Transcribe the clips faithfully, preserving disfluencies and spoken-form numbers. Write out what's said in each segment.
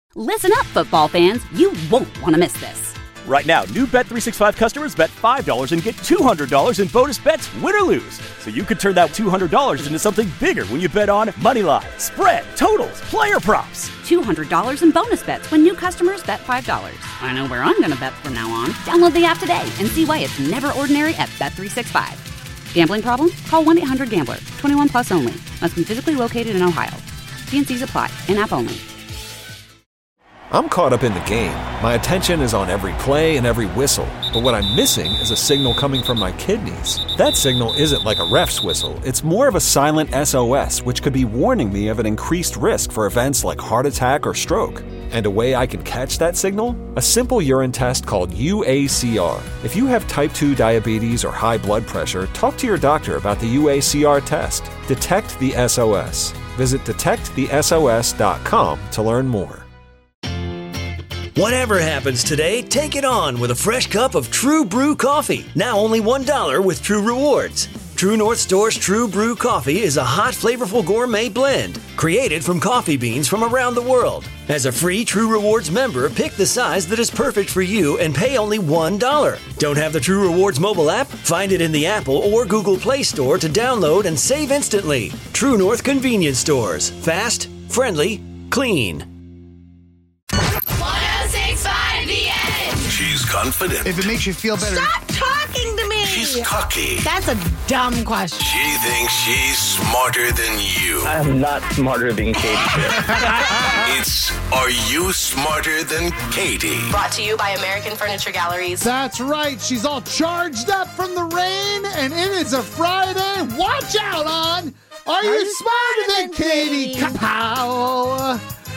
Listen up, football fans. You won't want to miss this. Right now, new Bet three sixty-five customers bet five dollars and get two hundred dollars in bonus bets, win or lose. So you could turn that two hundred dollars into something bigger when you bet on money line, spread, totals, player props. two hundred dollars in bonus bets when new customers bet five dollars. I know where I'm going to bet from now on. Download the app today and see why it's never ordinary at Bet three sixty-five. Gambling problem? Call one eight hundred gambler. twenty-one plus only. Must be physically located in Ohio. T and C's apply. In-app only. I'm caught up in the game. My attention is on every play and every whistle. But what I'm missing is a signal coming from my kidneys. That signal isn't like a ref's whistle. It's more of a silent S O S, which could be warning me of an increased risk for events like heart attack or stroke. And a way I can catch that signal? A simple urine test called U A C R. If you have type two diabetes or high blood pressure, talk to your doctor about the U A C R test. Detect the S O S. Visit detect the S O S dot com to learn more. Whatever happens today, take it on with a fresh cup of True Brew coffee. Now only one dollar with True Rewards. True North Store's True Brew coffee is a hot, flavorful gourmet blend created from coffee beans from around the world. As a free True Rewards member, pick the size that is perfect for you and pay only one dollar. Don't have the True Rewards mobile app? Find it in the Apple or Google Play Store to download and save instantly. True North Convenience Stores. Fast, friendly, clean. She's confident. If it makes you feel better. Stop talking to me. She's cocky. That's a dumb question. She thinks she's smarter than you. I'm not smarter than Katie. It's Are You Smarter Than Katie? Brought to you by American Furniture Galleries. That's right. She's all charged up from the rain, and it is a Friday. Watch out on Are, Are You, you Smarter, smarter Than, than Katie? Kapow.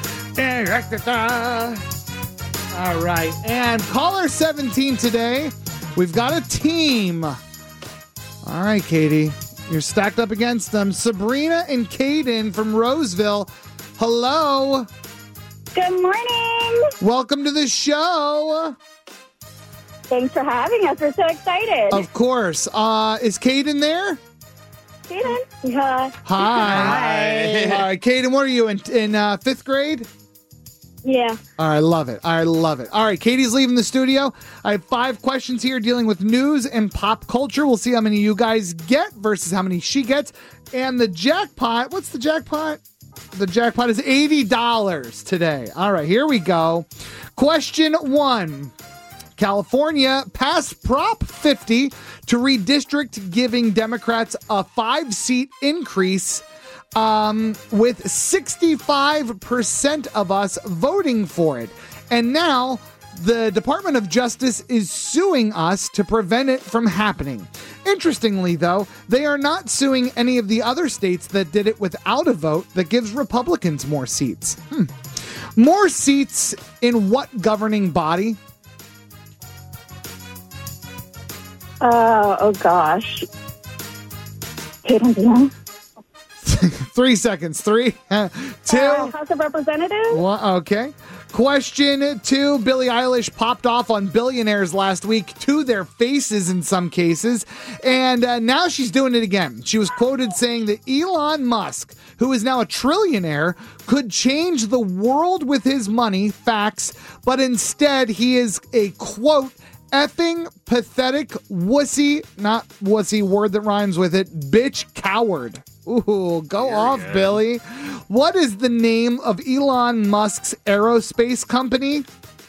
All right, and caller seventeen today, we've got a team. All right, Katie, you're stacked up against them. Sabrina and Caden from Roseville. Hello. Good morning. Welcome to the show. Thanks for having us. We're so excited. Of course. Uh, is Caden there? Caden? Yeah. Hi. Hi. All right, Caden, what are you, in, in uh, fifth grade? Yeah. All right, love it. I love it. All right, Katie's leaving the studio. I have five questions here dealing with news and pop culture. We'll see how many you guys get versus how many she gets. And the jackpot, what's the jackpot? The jackpot is eighty dollars today. All right, here we go. Question one. California passed Prop fifty to redistrict, giving Democrats a five-seat increase, um, with sixty-five percent of us voting for it. And now the Department of Justice is suing us to prevent it from happening. Interestingly, though, they are not suing any of the other states that did it without a vote that gives Republicans more seats. Hmm. More seats in what governing body? Uh, oh, gosh. Caden, do you know? Three seconds. Three, two. Uh, House of Representatives? One, okay. Question two. Billie Eilish popped off on Billionaires last week to their faces in some cases. And uh, now she's doing it again. She was quoted saying that Elon Musk, who is now a trillionaire, could change the world with his money, facts, but instead he is a, quote, effing pathetic wussy, not wussy, word that rhymes with it, bitch coward. Ooh, go Very off, good. Billy. What is the name of Elon Musk's aerospace company?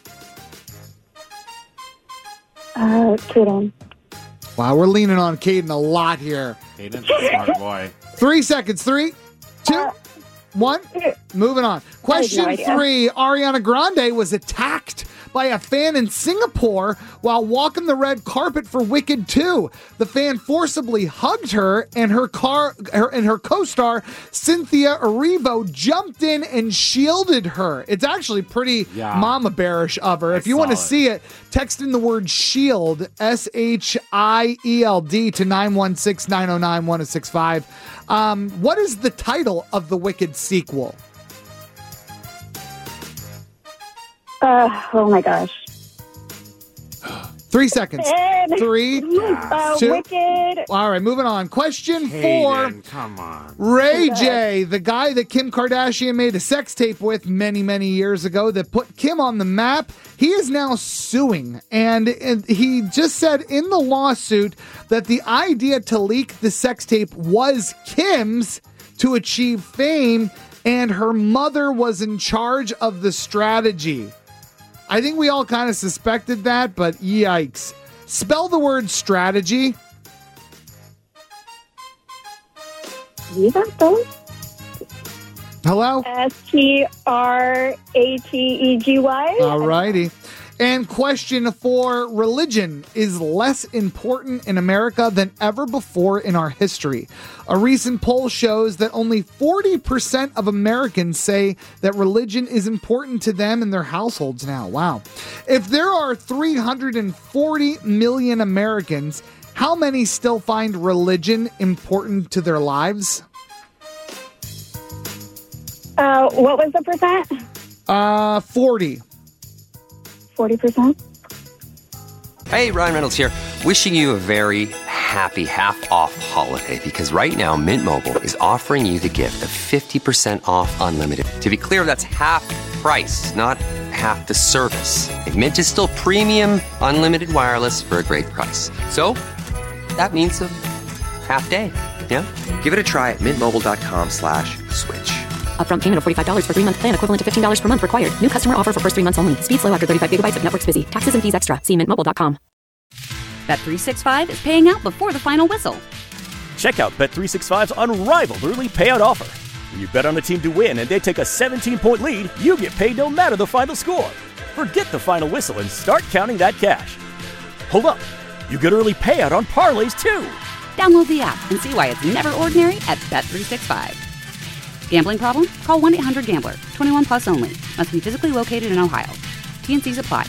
Uh, Caden. Wow, we're leaning on Caden a lot here. Caden's a smart boy. Three seconds. Three, two, uh, one. Moving on. Question no three. Ariana Grande was attacked by a fan in Singapore while walking the red carpet for Wicked two. The fan forcibly hugged her, and her car her, and her co-star Cynthia Erivo jumped in and shielded her. It's actually pretty yeah. mama bearish of her. I if you want to see it, text in the word shield, S H I E L D, to nine one six, nine oh nine, one oh six five. Um, what is the title of the Wicked sequel? Uh, oh my gosh. Three seconds. And, Three, uh, two. Wicked. All right, moving on. Question Hayden, four. come on. Ray J, the guy that Kim Kardashian made a sex tape with many, many years ago that put Kim on the map, he is now suing. And, and he just said in the lawsuit that the idea to leak the sex tape was Kim's to achieve fame, and her mother was in charge of the strategy. I think we all kind of suspected that, but yikes. Spell the word strategy. You got those? Hello? S T R A T E G Y. All righty. And question four, religion is less important in America than ever before in our history. A recent poll shows that only forty percent of Americans say that religion is important to them and their households now. Wow. If there are three hundred forty million Americans, how many still find religion important to their lives? Uh, what was the percent? Uh, forty. forty percent. Hey, Ryan Reynolds here. Wishing you a very happy half-off holiday because right now Mint Mobile is offering you the gift of fifty percent off unlimited. To be clear, that's half price, not half the service. And Mint is still premium unlimited wireless for a great price. So that means a half day. Yeah? Give it a try at mintmobile.com slash switch. Upfront payment of forty-five dollars for three-month plan, equivalent to fifteen dollars per month required. New customer offer for first three months only. Speed slow after thirty-five gigabytes if network's busy. Taxes and fees extra. See mint mobile dot com. Bet three sixty-five is paying out before the final whistle. Check out Bet three sixty-five's unrivaled early payout offer. When you bet on a team to win and they take a seventeen-point lead, you get paid no matter the final score. Forget the final whistle and start counting that cash. Hold up. You get early payout on parlays, too. Download the app and see why it's never ordinary at Bet three sixty-five. Gambling problem? Call one eight hundred gambler. twenty-one plus only. Must be physically located in Ohio. T and C's apply.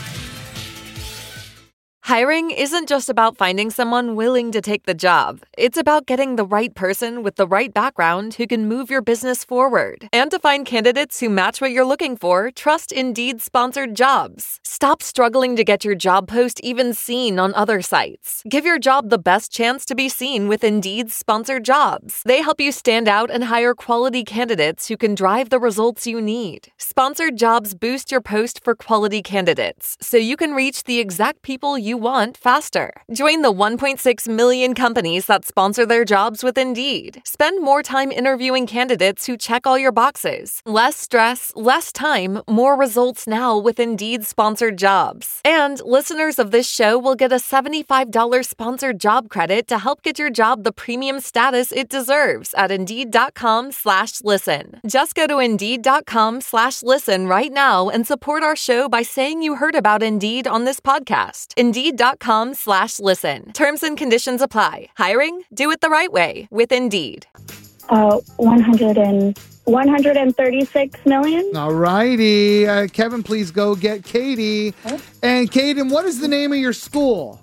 Hiring isn't just about finding someone willing to take the job. It's about getting the right person with the right background who can move your business forward. And to find candidates who match what you're looking for, trust Indeed-sponsored jobs. Stop struggling to get your job post even seen on other sites. Give your job the best chance to be seen with Indeed-sponsored jobs. They help you stand out and hire quality candidates who can drive the results you need. Sponsored jobs boost your post for quality candidates, so you can reach the exact people you want faster. Join the one point six million companies that sponsor their jobs with Indeed. Spend more time interviewing candidates who check all your boxes. Less stress, less time, more results now with Indeed-sponsored jobs. And listeners of this show will get a seventy-five dollars sponsored job credit to help get your job the premium status it deserves at Indeed.com slash listen. Just go to Indeed.com slash listen right now and support our show by saying you heard about Indeed on this podcast. Indeed.com slash listen. Terms and conditions apply. Hiring? Do it the right way with Indeed. Uh, one hundred and one hundred thirty-six million. All righty. Uh, Kevin, please go get Katie. Okay. And Kaden, what is the name of your school?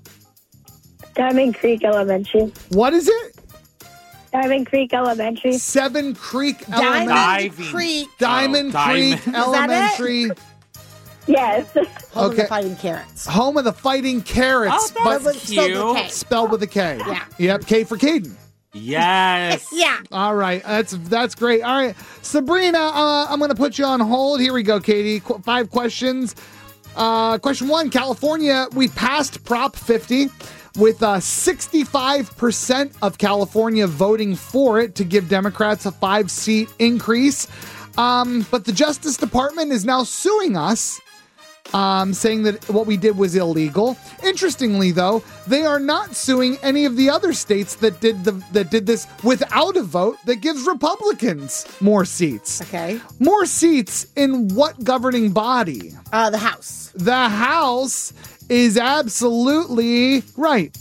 Diamond Creek Elementary. What is it? Diamond Creek Elementary. Seven Creek Diamond Elementary. Creek. Diamond Oh, Creek Diamond. Elementary. Yes. Home of Okay. the Fighting Carrots. Home of the Fighting Carrots. Oh, that's but cute. Spelled with a K. spelled with a K. Yeah. Yep, K for Kaden. Yes. Yeah. All right, that's that's great. All right, Sabrina, uh, I'm going to put you on hold. Here we go, Katie. Qu- five questions. Uh, question one: California, we passed Prop fifty with uh, sixty-five percent of California voting for it to give Democrats a five-seat increase. Um, but the Justice Department is now suing us. Um, saying that what we did was illegal. Interestingly, though, they are not suing any of the other states that did the that did this without a vote that gives Republicans more seats. Okay. More seats in what governing body? Uh, the House. The House is absolutely right.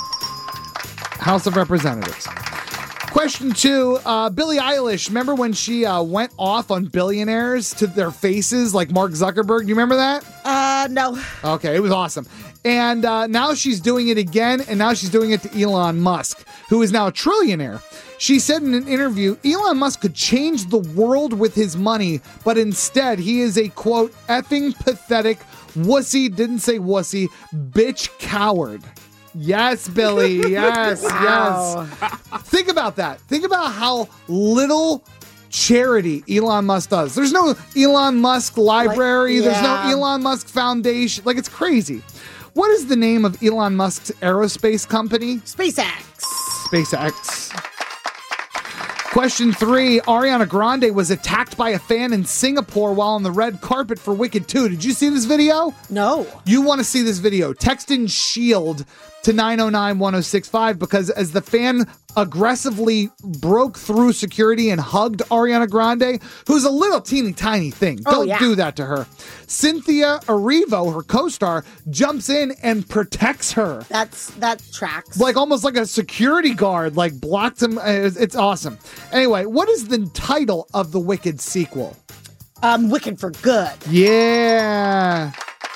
House of Representatives. Question two, uh, Billie Eilish, remember when she uh, went off on billionaires to their faces like Mark Zuckerberg? Do you remember that? Uh, no. Okay, it was awesome. And uh, now she's doing it again, and now she's doing it to Elon Musk. who is now a trillionaire. She said in an interview, Elon Musk could change the world with his money, but instead he is a, quote, effing pathetic wussy, didn't say wussy, bitch coward. Yes, Billy. Yes, Wow. yes. Think about that. Think about how little charity Elon Musk does. There's no Elon Musk library. Like, There's yeah. no Elon Musk Foundation. Like, it's crazy. What is the name of Elon Musk's aerospace company? SpaceX. SpaceX. Question three, Ariana Grande was attacked by a fan in Singapore while on the red carpet for Wicked two. Did you see this video? No. You want to see this video. Text in SHIELD to nine oh nine one oh six five because as the fan aggressively broke through security and hugged Ariana Grande, who's a little teeny tiny thing. Oh, Don't yeah. do that to her. Cynthia Erivo, her co-star, jumps in and protects her. That's that tracks. Like almost like a security guard, like blocked him. It's, it's awesome. Anyway, what is the title of the Wicked sequel? Um, Wicked for Good. Yeah.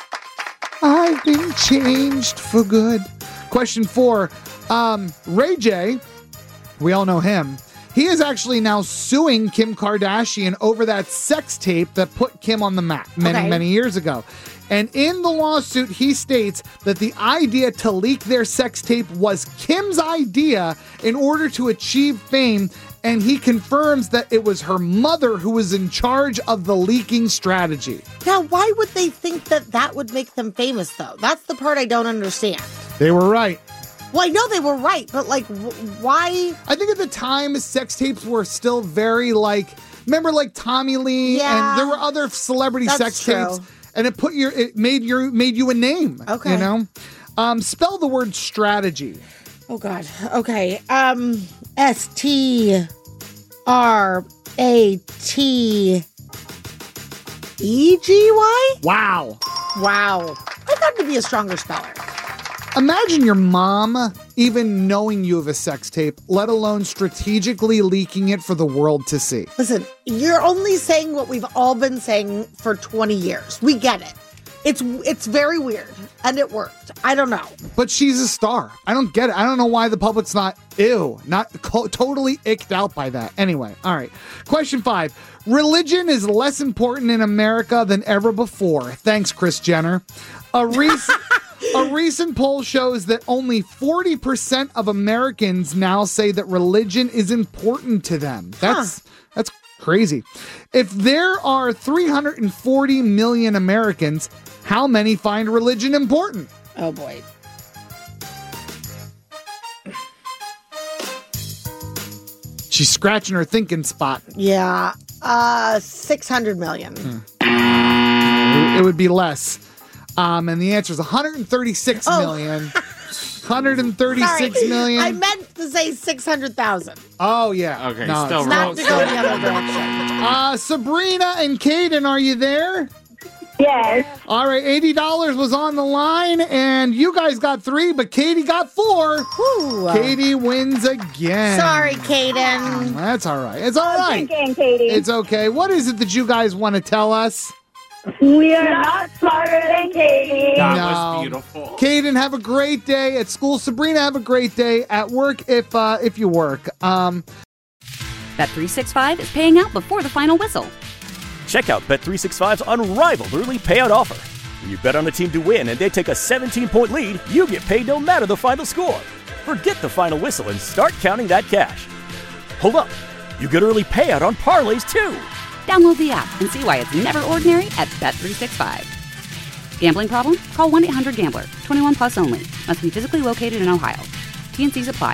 I've been changed for good. Question four. Um, Ray J, we all know him. He is actually now suing Kim Kardashian over that sex tape that put Kim on the map many, Okay. many years ago. And in the lawsuit, he states that the idea to leak their sex tape was Kim's idea in order to achieve fame. And he confirms that it was her mother who was in charge of the leaking strategy. Now, why would they think that that would make them famous, though? That's the part I don't understand. They were right. Well, I know they were right, but like, w- why? I think at the time, sex tapes were still very like, remember like Tommy Lee, Yeah. and there were other celebrity That's sex true. tapes, and it put your, it made your, made you a name. Okay. You know, um, spell the word strategy. Oh God. Okay. Um, S T R A T E G Y. Wow. Wow. I thought to be a stronger speller. Imagine your mom even knowing you have a sex tape, let alone strategically leaking it for the world to see. Listen, you're only saying what we've all been saying for twenty years. We get it. It's it's very weird, and it worked. I don't know. But she's a star. I don't get it. I don't know why the public's not, ew, not co- totally icked out by that. Anyway, all right. Question five. Religion is less important in America than ever before. Thanks, Kris Jenner. A recent... A recent poll shows that only forty percent of Americans now say that religion is important to them. That's huh. that's crazy. If there are three hundred forty million Americans, how many find religion important? Oh boy. She's scratching her thinking spot. Yeah. Uh, six hundred million. Hmm. It would be less. Um, and the answer is one hundred thirty-six oh. million. one hundred thirty-six Sorry. million. I meant to say six hundred thousand. Oh, yeah. Okay, no, still It's not to go the other direction. Uh, Sabrina and Caden, are you there? Yes. All right, eighty dollars was on the line, and you guys got three, but Katie got four. Whew. Katie wins again. Sorry, Caden. That's all right. It's all right. Again, Katie. It's okay. What is it that you guys want to tell us? We are not smarter than Katie. That No. was beautiful. Caden, have a great day at school. Sabrina, have a great day at work if uh, if you work. Um, Bet three sixty-five is paying out before the final whistle. Check out Bet three sixty-five's unrivaled early payout offer. When you bet on a team to win and they take a seventeen-point lead, you get paid no matter the final score. Forget the final whistle and start counting that cash. Hold up. You get early payout on parlays, too. Download the app and see why it's never ordinary at Bet three sixty-five. Gambling problem? Call one eight hundred gambler. twenty-one plus only. Must be physically located in Ohio. T and Cs apply.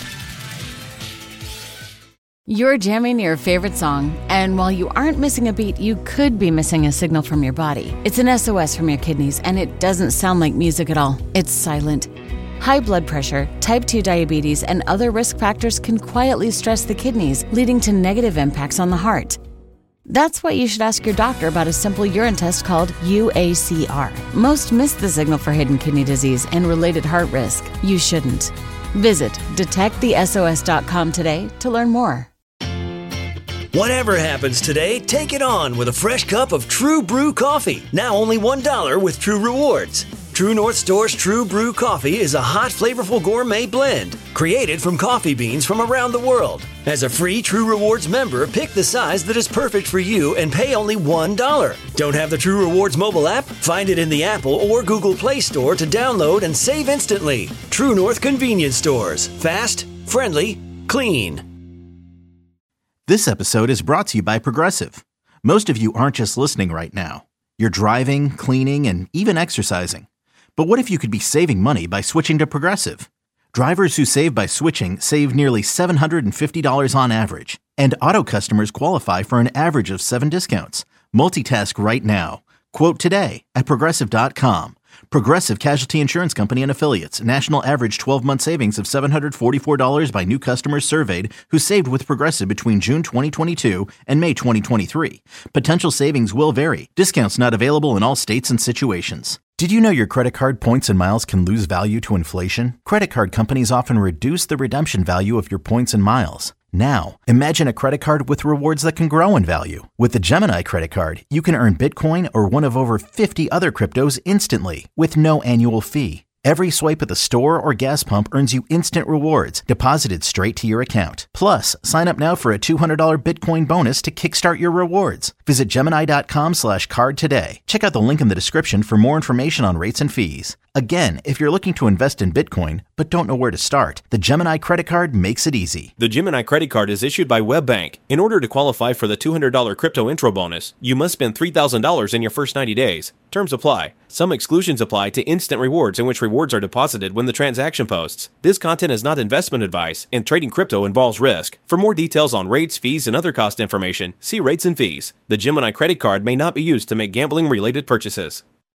You're jamming your favorite song, and while you aren't missing a beat, you could be missing a signal from your body. It's an S O S from your kidneys, and it doesn't sound like music at all. It's silent. High blood pressure, type two diabetes, and other risk factors can quietly stress the kidneys, leading to negative impacts on the heart. That's why you should ask your doctor about a simple urine test called U A C R. Most miss the signal for hidden kidney disease and related heart risk. You shouldn't. Visit detect the S O S dot com today to learn more. Whatever happens today, take it on with a fresh cup of True Brew coffee. Now only one dollar with True Rewards. True North Store's True Brew Coffee is a hot, flavorful gourmet blend created from coffee beans from around the world. As a free True Rewards member, pick the size that is perfect for you and pay only one dollar. Don't have the True Rewards mobile app? Find it in the Apple or Google Play Store to download and save instantly. True North Convenience Stores. Fast, friendly, clean. This episode is brought to you by Progressive. Most of you aren't just listening right now. You're driving, cleaning, and even exercising. But what if you could be saving money by switching to Progressive? Drivers who save by switching save nearly seven hundred fifty dollars on average. And auto customers qualify for an average of seven discounts. Multitask right now. Quote today at Progressive dot com. Progressive Casualty Insurance Company and Affiliates. National average twelve-month savings of seven hundred forty-four dollars by new customers surveyed who saved with Progressive between June twenty twenty-two and May twenty twenty-three. Potential savings will vary. Discounts not available in all states and situations. Did you know your credit card points and miles can lose value to inflation? Credit card companies often reduce the redemption value of your points and miles. Now, imagine a credit card with rewards that can grow in value. With the Gemini credit card, you can earn Bitcoin or one of over fifty other cryptos instantly with no annual fee. Every swipe at the store or gas pump earns you instant rewards deposited straight to your account. Plus, sign up now for a two hundred dollars Bitcoin bonus to kickstart your rewards. Visit Gemini.com slash card today. Check out the link in the description for more information on rates and fees. Again, if you're looking to invest in Bitcoin but don't know where to start, the Gemini credit card makes it easy. The Gemini credit card is issued by WebBank. In order to qualify for the two hundred dollars crypto intro bonus, you must spend three thousand dollars in your first ninety days. Terms apply. Some exclusions apply to instant rewards in which rewards are deposited when the transaction posts. This content is not investment advice, and trading crypto involves risk. For more details on rates, fees, and other cost information, see rates and fees. The Gemini credit card may not be used to make gambling-related purchases.